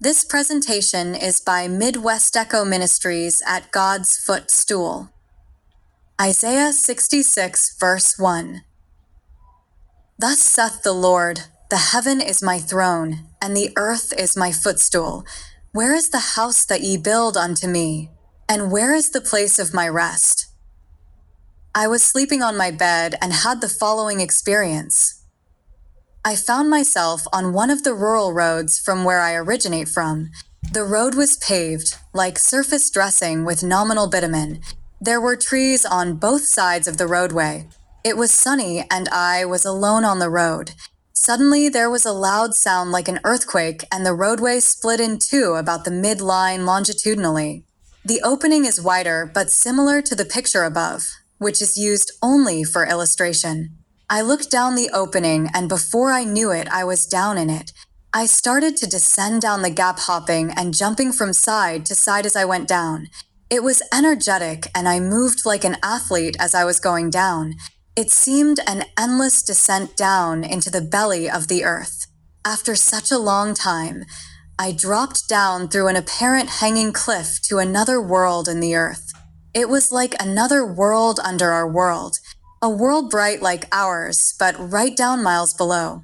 This presentation is by Midwest Echo Ministries at God's Footstool. Isaiah 66, verse 1. Thus saith the Lord, the heaven is my throne, and the earth is my footstool. Where is the house that ye build unto me? And where is the place of my rest? I was sleeping on my bed and had the following experience. I found myself on one of the rural roads from where I originate from. The road was paved, like surface dressing with nominal bitumen. There were trees on both sides of the roadway. It was sunny and I was alone on the road. Suddenly there was a loud sound like an earthquake and the roadway split in two about the midline longitudinally. The opening is wider but similar to the picture above, which is used only for illustration. I looked down the opening, and before I knew it, I was down in it. I started to descend down the gap, hopping and jumping from side to side as I went down. It was energetic, and I moved like an athlete as I was going down. It seemed an endless descent down into the belly of the earth. After such a long time, I dropped down through an apparent hanging cliff to another world in the earth. It was like another world under our world. A world bright like ours, but right down miles below.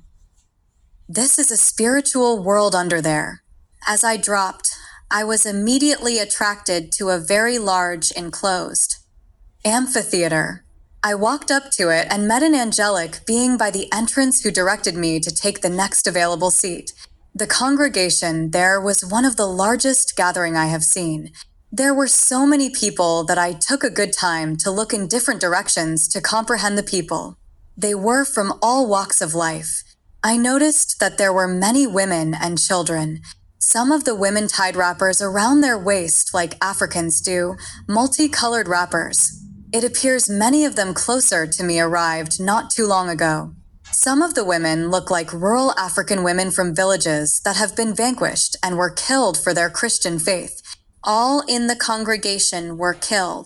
This is a spiritual world under there. As I dropped, I was immediately attracted to a very large enclosed amphitheater. I walked up to it and met an angelic being by the entrance who directed me to take the next available seat. The congregation there was one of the largest gathering I have seen. There were so many people that I took a good time to look in different directions to comprehend the people. They were from all walks of life. I noticed that there were many women and children. Some of the women tied wrappers around their waist like Africans do, multicolored wrappers. It appears many of them closer to me arrived not too long ago. Some of the women look like rural African women from villages that have been vanquished and were killed for their Christian faith. All in the congregation were killed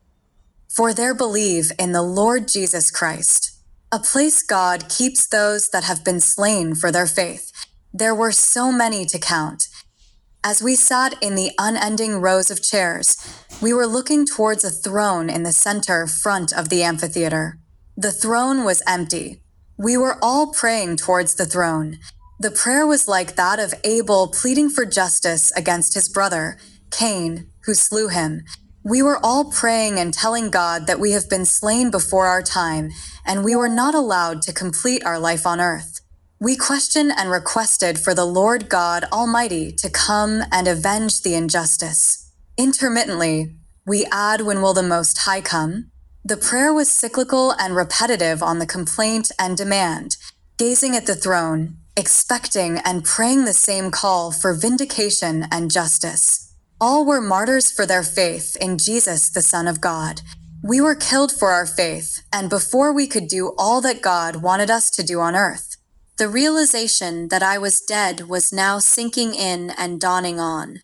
for their belief in the Lord Jesus Christ, a place God keeps those that have been slain for their faith. There were so many to count. As we sat in the unending rows of chairs, we were looking towards a throne in the center front of the amphitheater. The throne was empty. We were all praying towards the throne. The prayer was like that of Abel pleading for justice against his brother, Cain, who slew him. We were all praying and telling God that we have been slain before our time, and we were not allowed to complete our life on earth. We questioned and requested for the Lord God Almighty to come and avenge the injustice. Intermittently, we add, when will the Most High come? The prayer was cyclical and repetitive on the complaint and demand, gazing at the throne, expecting and praying the same call for vindication and justice. All were martyrs for their faith in Jesus, the Son of God. We were killed for our faith, and before we could do all that God wanted us to do on earth. The realization that I was dead was now sinking in and dawning on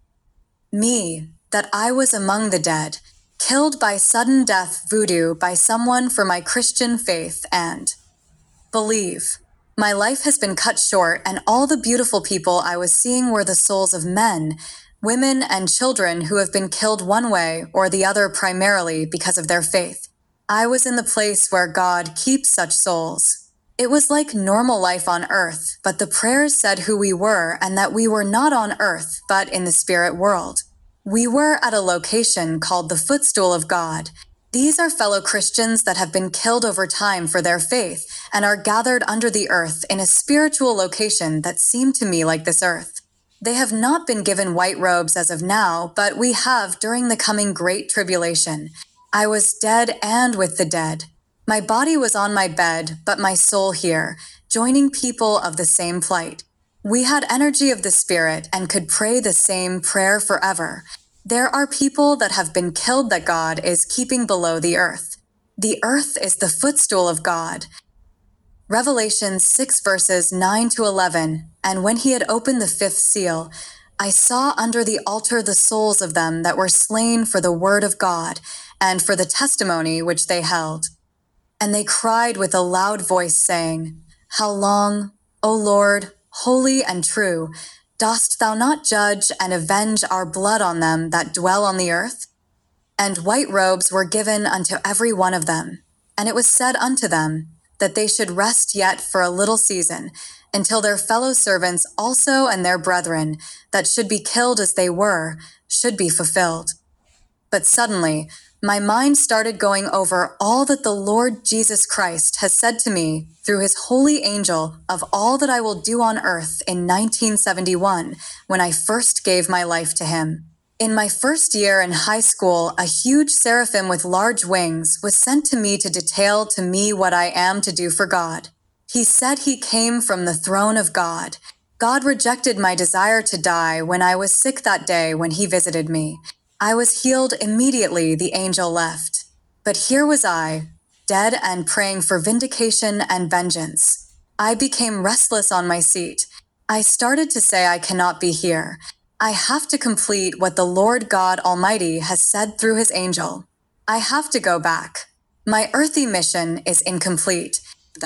me, that I was among the dead, killed by sudden death voodoo by someone for my Christian faith and believe. My life has been cut short, and all the beautiful people I was seeing were the souls of men, women, and children who have been killed one way or the other primarily because of their faith. I was in the place where God keeps such souls. It was like normal life on earth, but the prayers said who we were and that we were not on earth, but in the spirit world. We were at a location called the Footstool of God. These are fellow Christians that have been killed over time for their faith and are gathered under the earth in a spiritual location that seemed to me like this earth. They have not been given white robes as of now, but we have during the coming great tribulation. I was dead and with the dead. My body was on my bed, but my soul here, joining people of the same plight. We had energy of the Spirit and could pray the same prayer forever. There are people that have been killed that God is keeping below the earth. The earth is the footstool of God. Revelation 6 verses 9 to 11, and when he had opened the fifth seal, I saw under the altar the souls of them that were slain for the word of God and for the testimony which they held. And they cried with a loud voice, saying, How long, O Lord, holy and true, Dost thou not judge and avenge our blood on them that dwell on the earth? And white robes were given unto every one of them. And it was said unto them, that they should rest yet for a little season, until their fellow servants also and their brethren, that should be killed as they were, should be fulfilled. But suddenly, my mind started going over all that the Lord Jesus Christ has said to me through his holy angel of all that I will do on earth in 1971, when I first gave my life to him. In my first year in high school, a huge seraphim with large wings was sent to me to detail to me what I am to do for God. He said he came from the throne of God. God rejected my desire to die when I was sick that day when he visited me. I was healed immediately, the angel left. But here was I, dead and praying for vindication and vengeance. I became restless on my seat. I started to say I cannot be here. I have to complete what the Lord God Almighty has said through his angel. I have to go back. My earthly mission is incomplete. The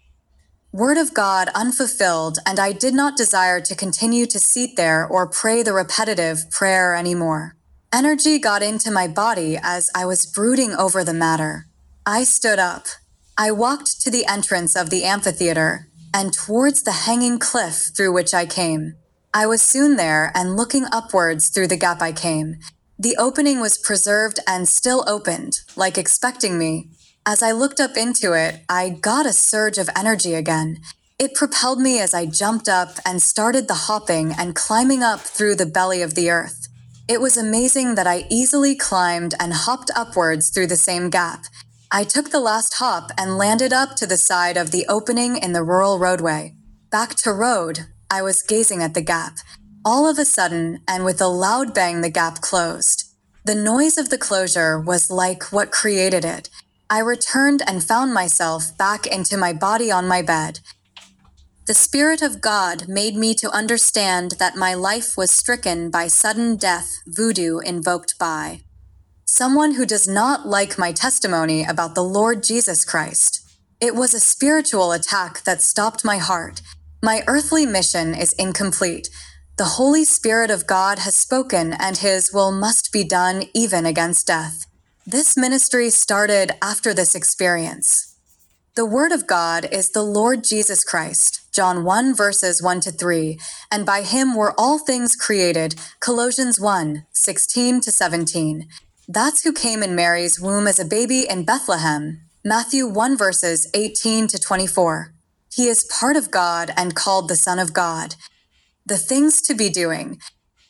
Word of God unfulfilled, and I did not desire to continue to sit there or pray the repetitive prayer anymore. Energy got into my body as I was brooding over the matter. I stood up. I walked to the entrance of the amphitheater and towards the hanging cliff through which I came. I was soon there and looking upwards through the gap I came. The opening was preserved and still opened, like expecting me. As I looked up into it, I got a surge of energy again. It propelled me as I jumped up and started the hopping and climbing up through the belly of the earth. It was amazing that I easily climbed and hopped upwards through the same gap. I took the last hop and landed up to the side of the opening in the rural roadway. Back to road, I was gazing at the gap. All of a sudden, and with a loud bang, the gap closed. The noise of the closure was like what created it. I returned and found myself back into my body on my bed. The Spirit of God made me to understand that my life was stricken by sudden death, voodoo invoked by someone who does not like my testimony about the Lord Jesus Christ. It was a spiritual attack that stopped my heart. My earthly mission is incomplete. The Holy Spirit of God has spoken, and his will must be done even against death. This ministry started after this experience. The Word of God is the Lord Jesus Christ, John 1 verses 1 to 3, and by him were all things created, Colossians 1, 16 to 17. That's who came in Mary's womb as a baby in Bethlehem, Matthew 1 verses 18 to 24. He is part of God and called the Son of God. The things to be doing.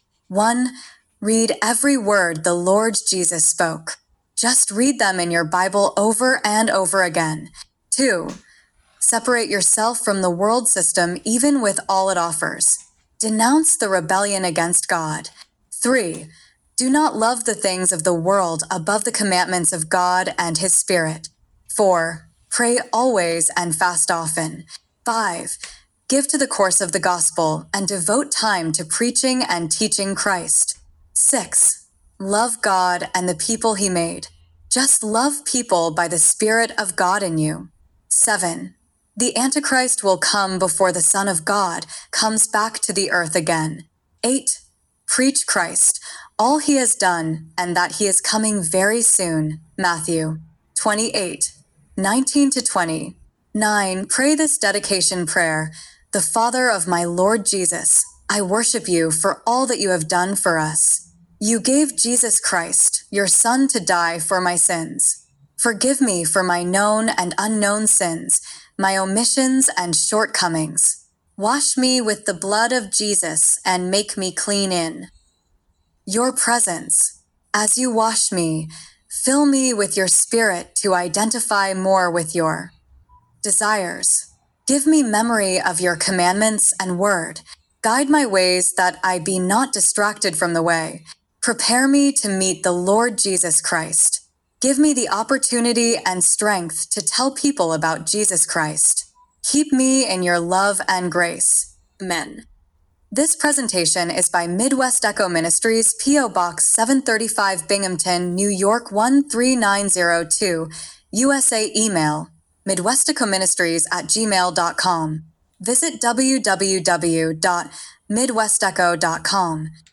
1. Read every word the Lord Jesus spoke. Just read them in your Bible over and over again. 2. Separate yourself from the world system even with all it offers. Denounce the rebellion against God. 3. Do not love the things of the world above the commandments of God and his Spirit. 4. Pray always and fast often. 5. Give to the course of the gospel and devote time to preaching and teaching Christ. 6. Love God and the people he made. Just love people by the Spirit of God in you. 7. The Antichrist will come before the Son of God comes back to the earth again. 8. Preach Christ, all he has done, and that he is coming very soon. Matthew 28, 19 to 20. 9. Pray this dedication prayer. The Father of my Lord Jesus, I worship you for all that you have done for us. You gave Jesus Christ, your Son, to die for my sins. Forgive me for my known and unknown sins, my omissions and shortcomings. Wash me with the blood of Jesus and make me clean in your presence. As you wash me, fill me with your Spirit to identify more with your desires. Give me memory of your commandments and word. Guide my ways that I be not distracted from the way. Prepare me to meet the Lord Jesus Christ. Give me the opportunity and strength to tell people about Jesus Christ. Keep me in your love and grace. Amen. This presentation is by Midwest Echo Ministries, P.O. Box 735 Binghamton, New York 13902, USA. Email midwestechoministries@gmail.com. visit www.midwestecho.com